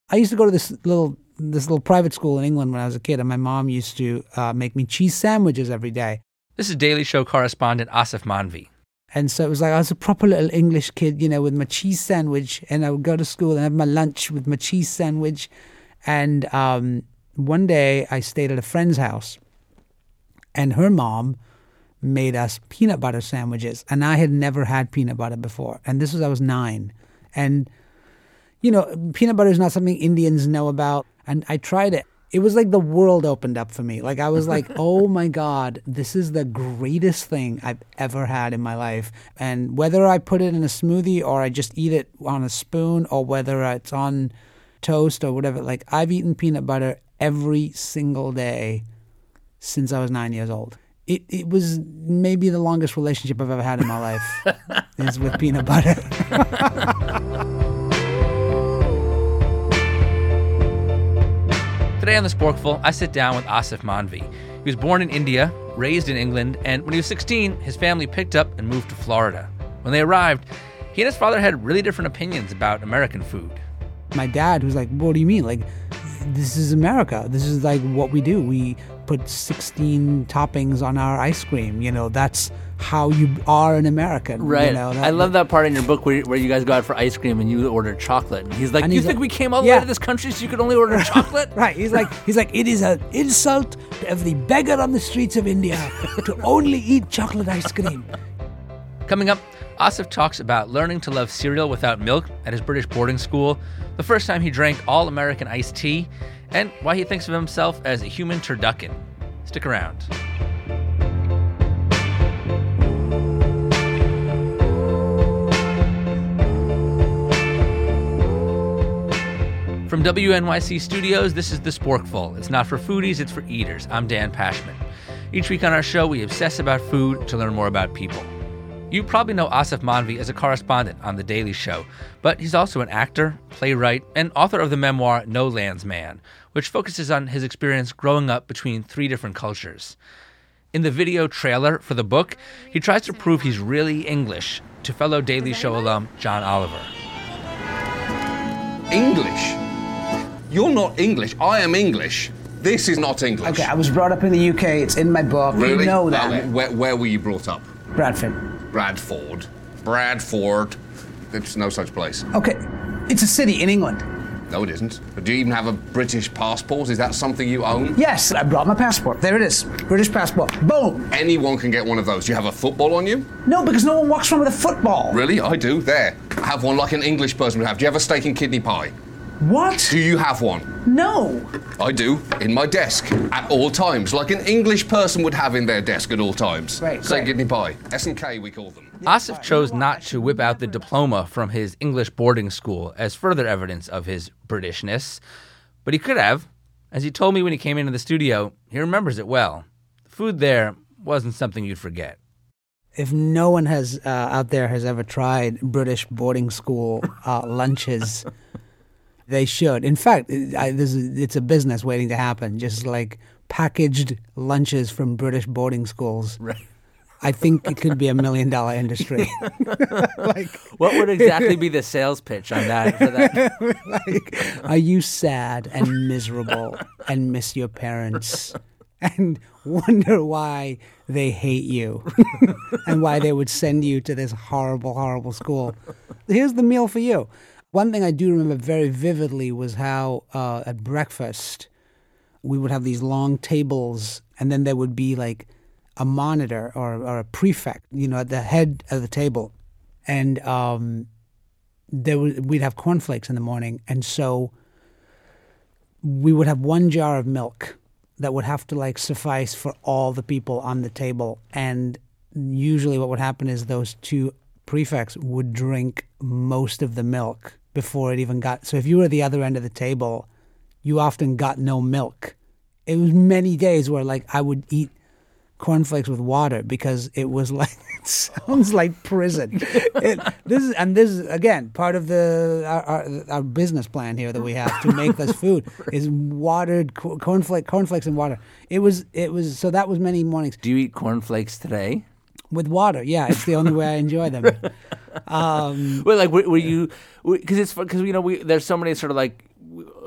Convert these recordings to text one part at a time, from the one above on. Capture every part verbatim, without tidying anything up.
I used to go to this little this little private school in England when I was a kid, and my mom used to uh, make me cheese sandwiches every day. This is Daily Show correspondent Asif Manvi. And so it was like I was a proper little English kid, you know, with my cheese sandwich, and I would go to school and have my lunch with my cheese sandwich. And um, one day I stayed at a friend's house, and her mom made us peanut butter sandwiches, and I had never had peanut butter before. And this was, I was nine. And, you know, peanut butter is not something Indians know about. And I tried it. It was like the world opened up for me. Like I was like, oh my God, this is the greatest thing I've ever had in my life. And whether I put it in a smoothie or I just eat it on a spoon or whether it's on toast or whatever, like I've eaten peanut butter every single day since I was nine years old. It it was maybe the longest relationship I've ever had in my life is with peanut butter. Today on The Sporkful, I sit down with Asif Manvi. He was born in India, raised in England, and when he was sixteen, his family picked up and moved to Florida. When they arrived, he and his father had really different opinions about American food. My dad was like, what do you mean? Like, this is America. This is like what we do. We put sixteen toppings on our ice cream. You know, that's how you are an American. Right. You know, that, I love that part in your book where, where you guys go out for ice cream and you order chocolate. And he's like, And you he's think like, we came all the yeah. way to this country so you could only order chocolate? Right. He's like, he's like, it is an insult to every beggar on the streets of India to only eat chocolate ice cream. Coming up, Asif talks about learning to love cereal without milk at his British boarding school, the first time he drank all-American iced tea, and why he thinks of himself as a human turducken. Stick around. From W N Y C Studios, this is The Sporkful. It's not for foodies, it's for eaters. I'm Dan Pashman. Each week on our show, we obsess about food to learn more about people. You probably know Asif Manvi as a correspondent on The Daily Show, but he's also an actor, playwright, and author of the memoir No Land's Man, which focuses on his experience growing up between three different cultures. In the video trailer for the book, he tries to prove he's really English to fellow Daily Show alum John Oliver. English? You're not English. I am English. This is not English. Okay, I was brought up in the U K. It's in my book. Really? You know that. Uh, where, where were you brought up? Bradford. Bradford. Bradford. There's no such place. Okay, it's a city in England. No, it isn't. Do you even have a British passport? Is that something you own? Yes, I brought my passport. There it is. British passport. Boom. Anyone can get one of those. Do you have a football on you? No, because no one walks around with a football. Really? I do. There. I have one like an English person would have. Do you have a steak and kidney pie? What? Do you have one? No. I do. In my desk. At all times. Like an English person would have in their desk at all times. Great, Steak great. and kidney pie. S and K, we call them. Asif chose not to whip out the diploma from his English boarding school as further evidence of his Britishness, but he could have. As he told me when he came into the studio, he remembers it well. The food there wasn't something you'd forget. If no one has uh, out there has ever tried British boarding school uh, lunches, they should. In fact, I, this is, it's a business waiting to happen, just like packaged lunches from British boarding schools. Right. I think it could be a million dollar industry. Like, What would exactly be the sales pitch on that? For that? like, are you sad and miserable and miss your parents and wonder why they hate you and why they would send you to this horrible, horrible school? Here's the meal for you. One thing I do remember very vividly was how uh, at breakfast we would have these long tables, and then there would be like a monitor or, or a prefect, you know, at the head of the table. And um, there would, we'd have cornflakes in the morning. And so we would have one jar of milk that would have to like suffice for all the people on the table. And usually what would happen is those two prefects would drink most of the milk before it even got... So if you were at the other end of the table, you often got no milk. It was many days where like I would eat cornflakes with water because it was like, it sounds like prison. It, this is, and this is, again, part of the our, our, our business plan here that we have to make this food is watered co- cornflake, cornflakes and water. It was, it was, so that was many mornings. Do you eat cornflakes today? With water, yeah. It's the only way I enjoy them. Um, Well, like, were, were you, because it's, because, you know, we, there's so many sort of like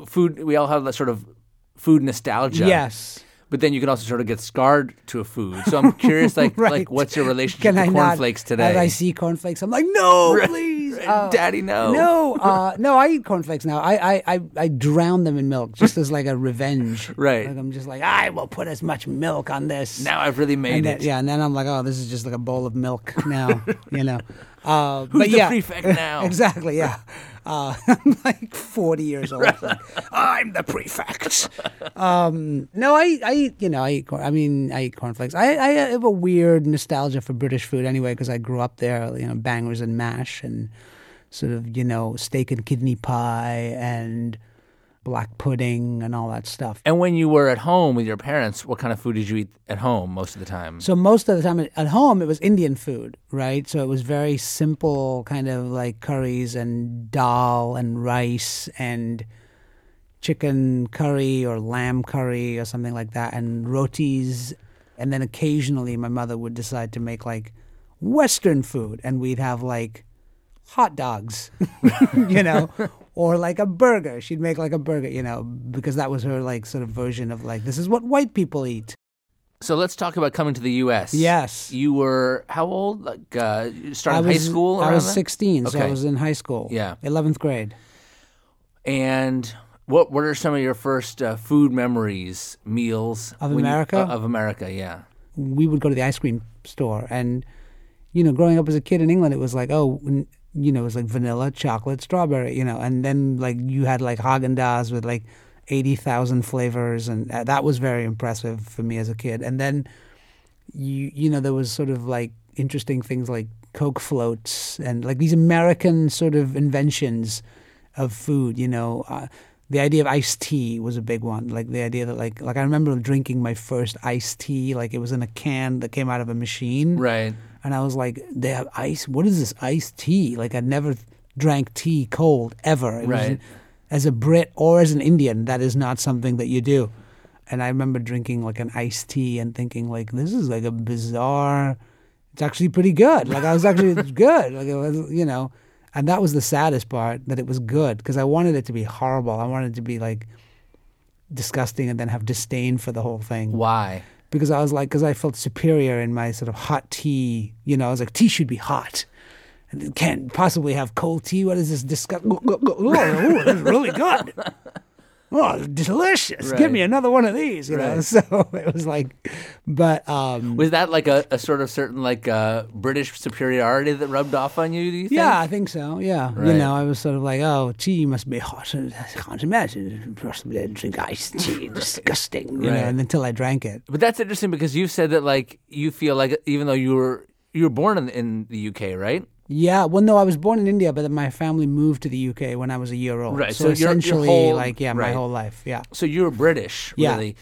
food, we all have that sort of food nostalgia. Yes. But then you can also sort of get scarred to a food. So I'm curious, like, Right. like what's your relationship Can to I not- cornflakes today? As I see cornflakes, I'm like, no, Right, please. right. Uh, Daddy, no. No, uh, no, I eat cornflakes now. I, I, I, I drown them in milk just as like a revenge. Right. Like I'm just like, I will put as much milk on this. Now I've really made and it. then, yeah, and then I'm like, oh, this is just like a bowl of milk now, you know. Uh, Who's but the yeah, prefect now? Exactly, yeah. Uh, I'm like forty years old. Like, I'm the prefect. Um, no, I, I eat, you know, I eat. Corn, I mean, I eat cornflakes. I, I have a weird nostalgia for British food anyway because I grew up there. You know, bangers and mash and sort of, you know, steak and kidney pie and black pudding and all that stuff. And when you were at home with your parents, what kind of food did you eat at home most of the time? So most of the time at home, it was Indian food, right? So it was very simple, kind of like curries and dal and rice and chicken curry or lamb curry or something like that, and rotis. And then occasionally my mother would decide to make like Western food, and we'd have like hot dogs, you know, or like a burger. She'd make like a burger, you know, because that was her like sort of version of like, this is what white people eat. So let's talk about coming to the U S. Yes. You were how old? Like uh, you started I was, high school? I around was then? sixteen, so I Okay. was in high school. Yeah. eleventh grade. And what what are some of your first uh, food memories, meals Of when you- America? uh, of America, yeah. We would go to the ice cream store, and you know, growing up as a kid in England, it was like, oh, n- you know, it was like vanilla, chocolate, strawberry, you know, and then like you had like Haagen-Dazs with like eighty thousand flavors, and uh, that was very impressive for me as a kid. And then you you know, there was sort of like interesting things like Coke floats and like these American sort of inventions of food, you know. Uh, the idea of iced tea was a big one. Like the idea that like like I remember drinking my first iced tea, like it was in a can that came out of a machine. Right. And I was like, they have ice? What is this iced tea? Like I'd never drank tea cold ever. It Right. was, as a Brit or as an Indian, that is not something that you do. And I remember drinking like an iced tea and thinking like, this is like a bizarre, it's actually pretty good. Like I was actually good. Like it was, you know, and that was the saddest part, that it was good, because I wanted it to be horrible. I wanted it to be like disgusting and then have disdain for the whole thing. Why? Because I was like, because I felt superior in my sort of hot tea. You know, I was like, tea should be hot. And it can't possibly have cold tea. What is this disgusting? Oh, oh, this is really good. Oh, delicious. Right. Give me another one of these, you know. Right. So it was like, but um, Was that like a, a sort of certain like uh, British superiority that rubbed off on you, do you think? yeah, I think so. Yeah, Right. you know, I was sort of like, oh, tea must be hot. I can't imagine possibly drink iced tea. Disgusting, you Right. know. And until I drank it. But that's interesting because you said that like you feel like even though you were you were born in, in the U K, right? Yeah, well, no, I was born in India, but then my family moved to the U K when I was a year old. Right, So, so your- your essentially, whole- like, yeah, my right. whole life. Yeah. So you were British, Yeah. really.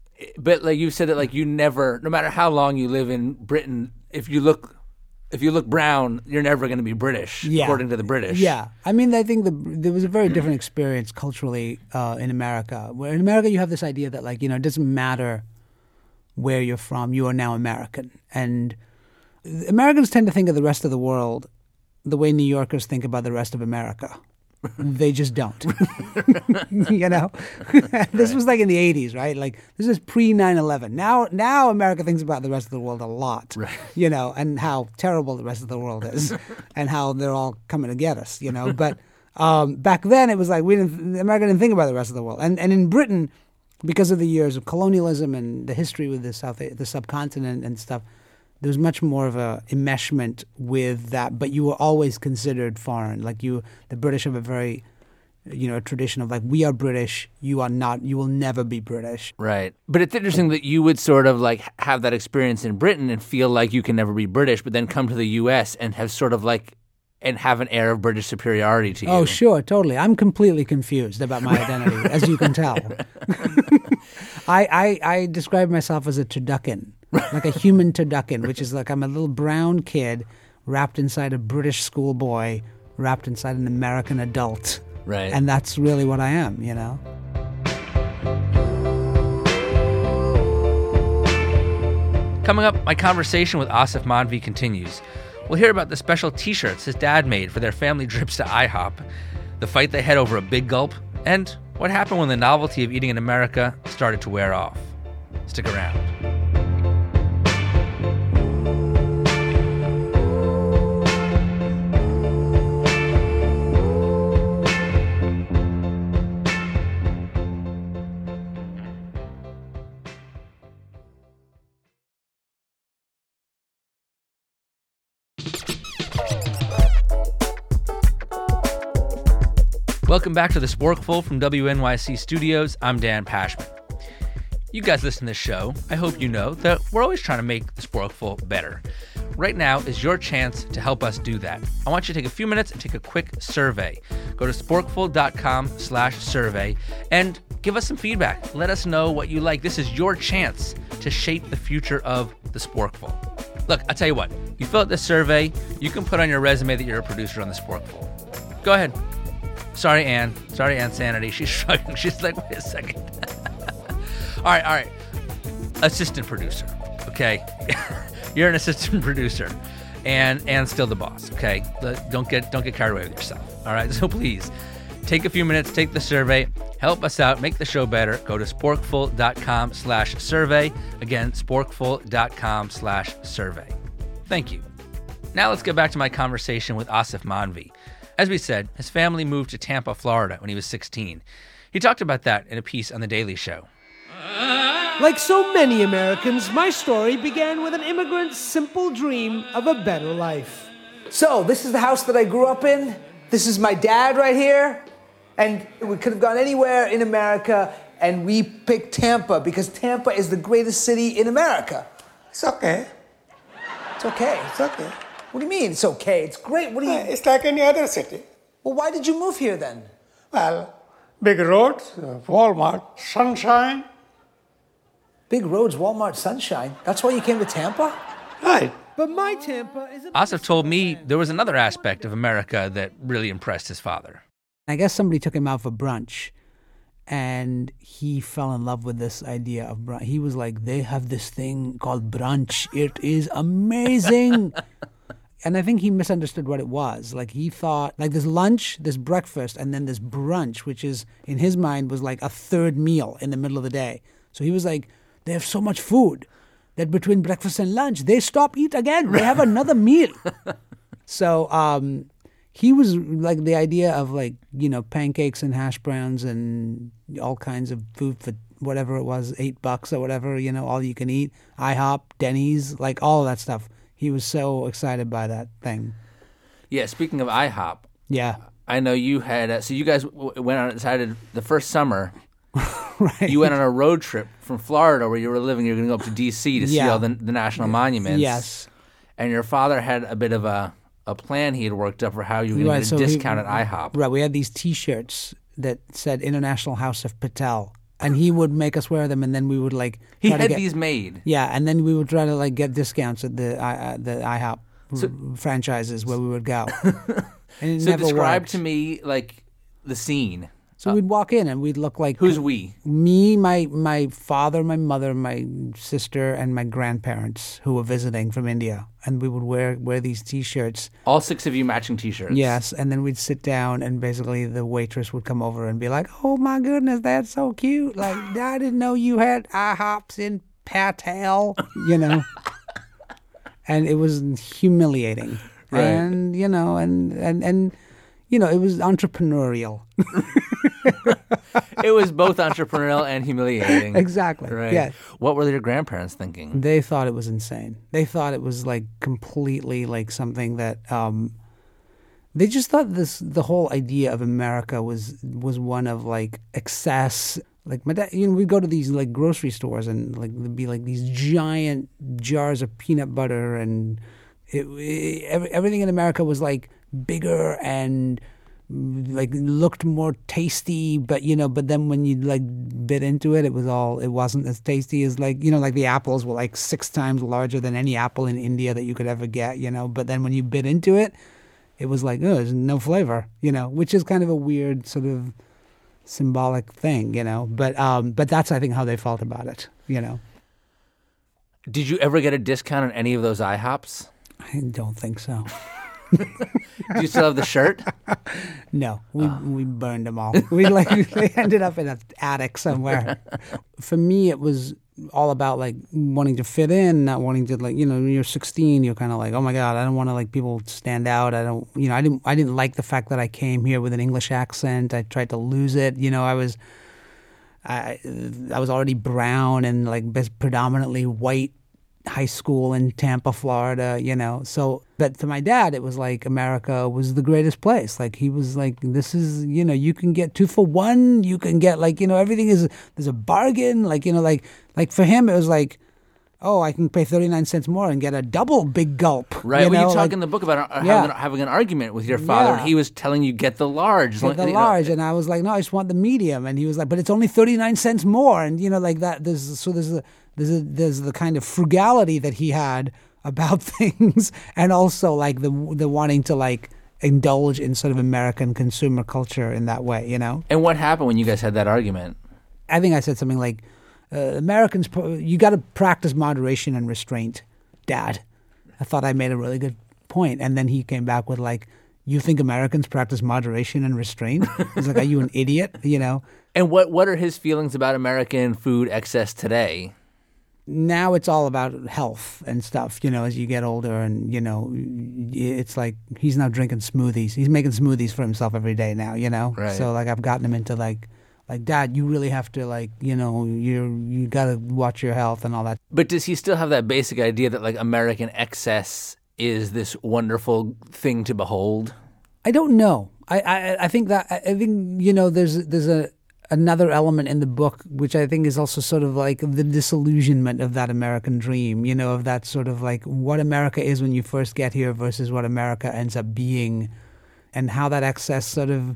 But like you said that like you never, no matter how long you live in Britain, if you look, if you look brown, you're never going to be British, Yeah. according to the British. Yeah. I mean, I think the, there was a very different experience culturally uh, in America. Where in America, you have this idea that, like, you know, it doesn't matter where you're from, you are now American. And Americans tend to think of the rest of the world the way New Yorkers think about the rest of America. They just don't. You know? This was like in the eighties, right? Like, this is pre nine eleven. Now now America thinks about the rest of the world a lot. Right. You know, and how terrible the rest of the world is and how they're all coming to get us, you know? But um, back then it was like we didn't America didn't think about the rest of the world. And and in Britain, because of the years of colonialism and the history with the South the subcontinent and stuff, there was much more of a enmeshment with that, but you were always considered foreign. Like you, the British have a very, you know, a tradition of like, we are British, you are not, you will never be British. Right. But it's interesting that you would sort of like have that experience in Britain and feel like you can never be British, but then come to the U S and have sort of like, and have an air of British superiority to you. Oh, sure, totally. I'm completely confused about my identity, as you can tell. I, I, I describe myself as a turducken, like a human turducken, which is like I'm a little brown kid wrapped inside a British schoolboy, wrapped inside an American adult. Right. And that's really what I am, you know? Coming up, my conversation with Asif Manvi continues. We'll hear about the special T-shirts his dad made for their family trips to IHOP, the fight they had over a big gulp, and What happened when the novelty of eating in America started to wear off? Stick around. Welcome back to The Sporkful from W N Y C Studios. I'm Dan Pashman. You guys listen to this show. I hope you know that we're always trying to make The Sporkful better. Right now is your chance to help us do that. I want you to take a few minutes and take a quick survey. Go to sporkful.com slash survey and give us some feedback. Let us know what you like. This is your chance to shape the future of The Sporkful. Look, I'll tell you what. You fill out this survey, you can put on your resume that you're a producer on The Sporkful. Go ahead. Sorry, Ann. Sorry, Ann Sanity. She's shrugging. She's like, wait a second. all right, all right. Assistant producer, okay? You're an assistant producer, and Ann's still the boss, okay? Don't get don't get carried away with yourself, all right? So please, take a few minutes, take the survey, help us out, make the show better. Go to sporkful.com slash survey. Again, sporkful.com slash survey. Thank you. Now let's get back to my conversation with Asif Manvi. As we said, his family moved to Tampa, Florida when he was sixteen. He talked about that in a piece on The Daily Show. Like so many Americans, my story began with an immigrant's simple dream of a better life. So, this is the house that I grew up in. This is my dad right here. And we could have gone anywhere in America, and we picked Tampa because Tampa is the greatest city in America. It's okay. It's okay. It's okay. What do you mean it's okay? It's great. What do you... Uh, It's like any other city. Well, why did you move here then? Well, big roads, uh, Walmart, sunshine. Big roads, Walmart, sunshine. That's why you came to Tampa? Right. But my Tampa is a... Asif told me there was another aspect of America that really impressed his father. I guess somebody took him out for brunch, and he fell in love with this idea of brunch. He was like, they have this thing called brunch. It is amazing. And I think he misunderstood what it was. Like, he thought, like, there's lunch, there's breakfast, and then there's brunch, which is, in his mind, was like a third meal in the middle of the day. So he was like, they have so much food that between breakfast and lunch, they stop eat again. They have another meal. So um, he was like the idea of, like, you know, pancakes and hash browns and all kinds of food for whatever it was, eight bucks or whatever, you know, all you can eat. IHOP, Denny's, like all of that stuff. He was so excited by that thing. Yeah, speaking of IHOP, Yeah. I know you had, uh, so you guys w- went on, decided the first summer, Right. you went on a road trip from Florida where you were living. You were going to go up to D C to see Yeah. all the, the national monuments. Yes. And your father had a bit of a, a plan he had worked up for how you were going Right, to get so a he- discount at IHOP. Right. We had these T-shirts that said International House of Patel. And he would make us wear them, and then we would, like... He try to had get, these made. Yeah, and then we would try to, like, get discounts at the uh, the IHOP So- r- franchises where we would go. And it So never describe worked. to me, like, the scene. So we'd walk in, and we'd look like... Who's we? Me, my my father, my mother, my sister, and my grandparents who were visiting from India. And we would wear, wear these T-shirts. All six of you matching T-shirts. Yes, and then we'd sit down, and basically the waitress would come over and be like, "Oh my goodness, that's so cute! Like, I didn't know you had IHOPs in Patel," you know. And it was humiliating, Right. and you know, and and and you know, it was entrepreneurial. It was both entrepreneurial and humiliating. Exactly. Right. Yeah. What were your grandparents thinking? They thought it was insane. They thought it was like completely like something that um, they just thought this the whole idea of America was was one of like excess. Like my dad, you know, we'd go to these like grocery stores and like there'd be like these giant jars of peanut butter and it, it, every, everything in America was like bigger and like looked more tasty, but you know, but then when you like bit into it, it was all it wasn't as tasty as like you know, like the apples were like six times larger than any apple in India that you could ever get, you know. But then when you bit into it, it was like oh, there's no flavor, you know, which is kind of a weird sort of symbolic thing, you know. But um, but that's I think how they felt about it, you know. Did you ever get a discount on any of those IHOPs? I don't think so. Do you still have the shirt? No, we we burned them all. We like they ended up in an attic somewhere. For me, it was all about like wanting to fit in, not wanting to like you know when you're sixteen, you're kind of like, oh my god, I don't want to like people stand out. I don't you know I didn't I didn't like the fact that I came here with an English accent. I tried to lose it. You know I was I I was already brown and like predominantly white. High school in Tampa, Florida, you know. So, but to my dad, it was like America was the greatest place. Like he was like, this is, you know, you can get two for one. You can get like, you know, everything is, there's a bargain. Like, you know, like, like for him, it was like, oh, I can pay thirty-nine cents more and get a double big gulp. Right. You well, know? you talk like, in the book about uh, yeah. having, having an argument with your father, Yeah. and he was telling you, get the large. Get the large, and I was like, no, I just want the medium, and he was like, but it's only thirty-nine cents more, and you know, like that. There's so there's a there's a, there's the kind of frugality that he had about things, and also like the the wanting to like indulge in sort of American consumer culture in that way, you know. And what happened when you guys had that argument? I think I said something like, uh, Americans, you got to practice moderation and restraint, Dad. I thought I made a really good point. And then he came back with like, you think Americans practice moderation and restraint? He's like, are you an idiot? You know? And what, what are his feelings about American food excess today? Now it's all about health and stuff, you know, as you get older and, you know, it's like he's now drinking smoothies. He's making smoothies for himself every day now, you know? Right. So like I've gotten him into like, like, Dad, you really have to like, you know, you you got to watch your health and all that. But does he still have that basic idea that like American excess is this wonderful thing to behold? I don't know. I, I, I think that, I think, you know, there's there's a another element in the book, which I think is also sort of like the disillusionment of that American dream, you know, of that sort of like what America is when you first get here versus what America ends up being, and how that excess sort of,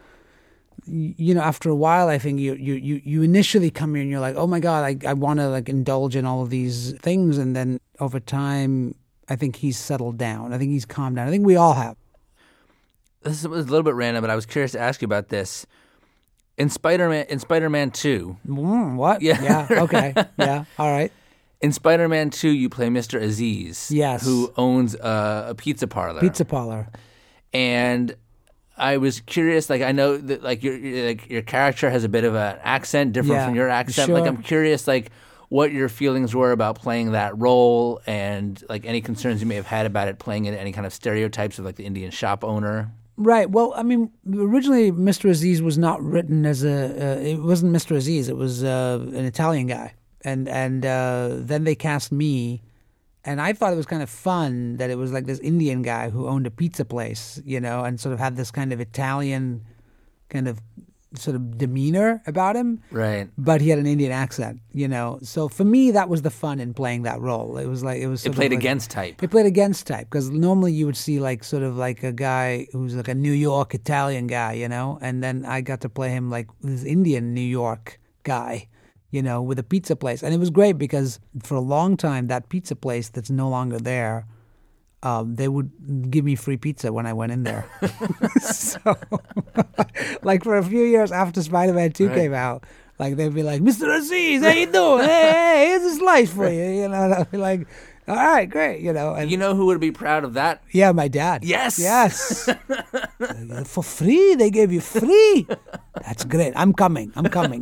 you know, after a while, I think you you you, you initially come here and you're like, oh my God, I, I want to like indulge in all of these things. And then over time, I think he's settled down. I think he's calmed down. I think we all have. This is a little bit random, but I was curious to ask you about this. In Spider-Man, in Spider-Man two. Mm, what? Yeah. Yeah. Okay. Yeah. All right. In Spider-Man two, you play Mister Aziz. Yes. Who owns a, a pizza parlor. Pizza parlor. And I was curious, like I know that like your like your character has a bit of an accent different Yeah, from your accent. sure. Like I'm curious, like what your feelings were about playing that role, and like any concerns you may have had about it playing into any kind of stereotypes of like the Indian shop owner. Right. Well, I mean, originally Mister Aziz was not written as a. Uh, it wasn't Mister Aziz. It was uh, an Italian guy, and and uh, then they cast me, and I thought it was kind of fun that it was like this Indian guy who owned a pizza place, you know, and sort of had this kind of Italian, kind of sort of demeanor about him. Right. But he had an Indian accent, you know. So for me, that was the fun in playing that role. It was like it was. It Sort played of like, against type. It played against type because normally you would see like sort of like a guy who's like a New York Italian guy, you know, and then I got to play him like this Indian New York guy, you know, with a pizza place, and it was great because for a long time that pizza place that's no longer there. Um, they would give me free pizza when I went in there. So, like for a few years after Spider-Man two Right. came out, like they'd be like, Mister Aziz, how you doing? Hey, hey, here's a slice for you. You know, and I'd be like, all right, great. You know, and You know who would be proud of that? yeah, my dad. Yes. Yes. For free, they gave you free. That's great. I'm coming. I'm coming.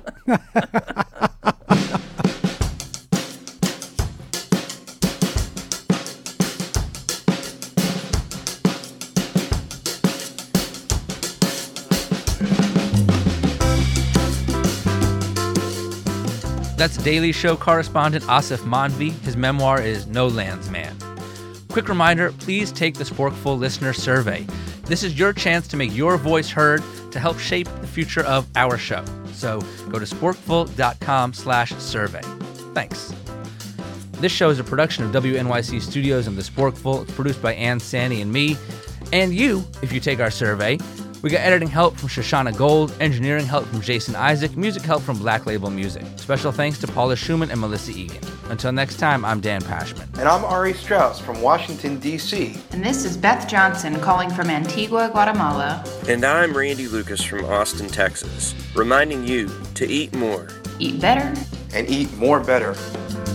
That's Daily Show correspondent Asif Manvi. His memoir is No Land's Man. Quick reminder, please take the Sporkful listener survey. This is your chance to make your voice heard to help shape the future of our show. So go to sporkful.com slash survey. Thanks. This show is a production of W N Y C Studios and The Sporkful. It's produced by Ann Sani and me. And you, if you take our survey. We got editing help from Shoshana Gold, engineering help from Jason Isaac, music help from Black Label Music. Special thanks to Paula Schumann and Melissa Egan. Until next time, I'm Dan Pashman. And I'm Ari Strauss from Washington, D C And this is Beth Johnson calling from Antigua, Guatemala. And I'm Randy Lucas from Austin, Texas, reminding you to eat more, Eat better. and eat more better.